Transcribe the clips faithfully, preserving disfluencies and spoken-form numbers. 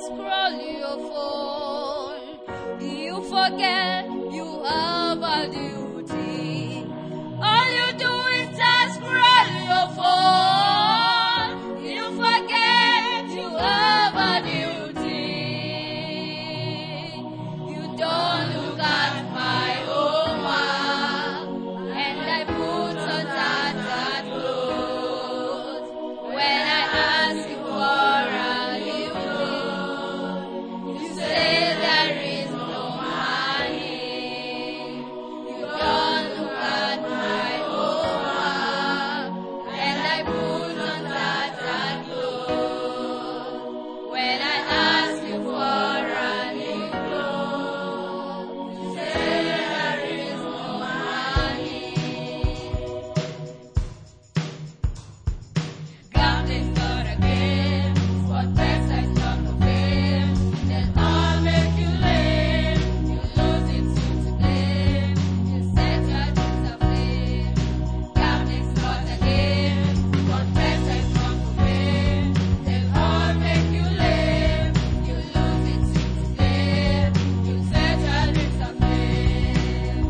scroll your phone. You forget you have a duty. All you do is just scroll your phone. You forget you have a duty. You don't look at my homework, and I put on tattered clothes. When I ask you for a living, you say there is no money. You don't look at my homework, and I put on tattered clothes. When I ask you for a new clothes, you say there is no money. Gambling's not a game, sport bets is not for fame. They'll all make you lame. You lose it soon today. You set your dreams aflame. Gambling's not a game, sport bets is not for fame. They'll all make you lame. You lose it soon today. You set your dreams aflame.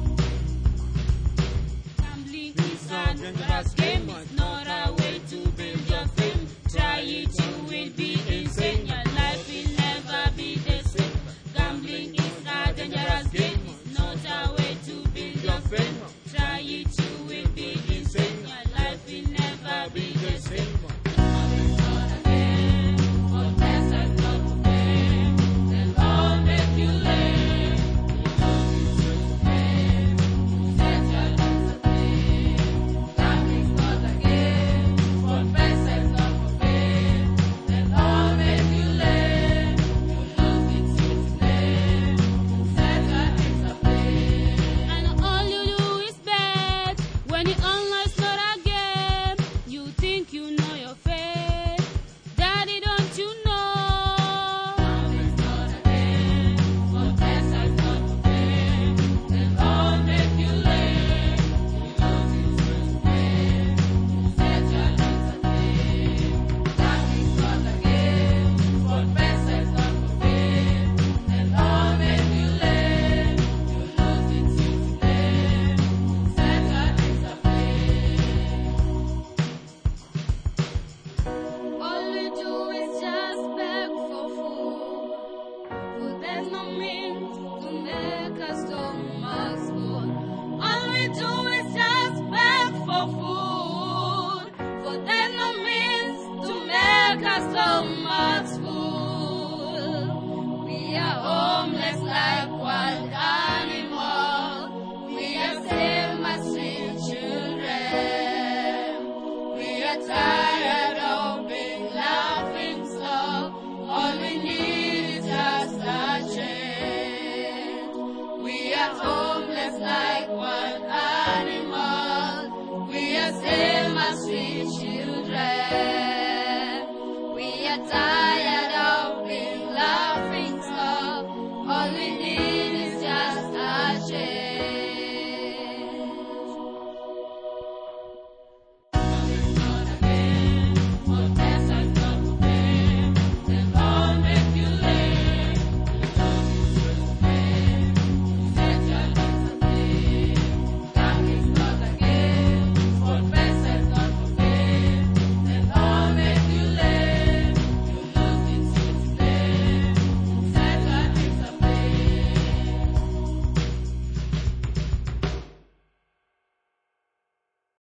Gambling is a dangerous game. It's not a way to build your fame. Try it, you will be insane. Your life will never be the same. Gambling is a dangerous game. It's not a way to build your fame. Try it, you will be insane. Your life will never be the same. Gambling's not a game, but best is not for fame. They'll all make you lame. You lose it soon today. You set your dreams aflame. Gambling's not a game, but best is not for fame. They'll all make you lame. You lose it soon today. You set your dreams aflame. And all you do is bet. When you online it's not a game. You think you know your fate. Daddy, don't you know? Gambling's not a game, but best is not for fame. They'll all make you lame. You lose it soon today. You set your dreams aflame. Gambling's not a game, but best is not for fame. They'll all make you lame. You lose it soon today. You set your dreams aflame. All we do is just beg for food, but there's no means to make our stomachs full. All we do is just beg for food, but there's no means to make our stomachs full. We are homeless like wild animals. We are same as street children. We are tired of being laughing stock. All we need is just a change. We are homeless like wild animals. We are same as street children.